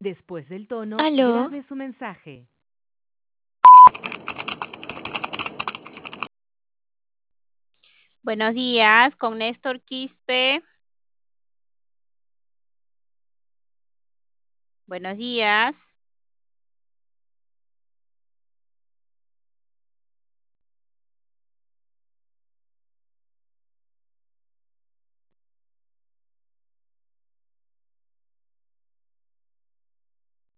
Después del tono, Aló. grabe su mensaje. Buenos días, con Néstor Quispe. Buenos días.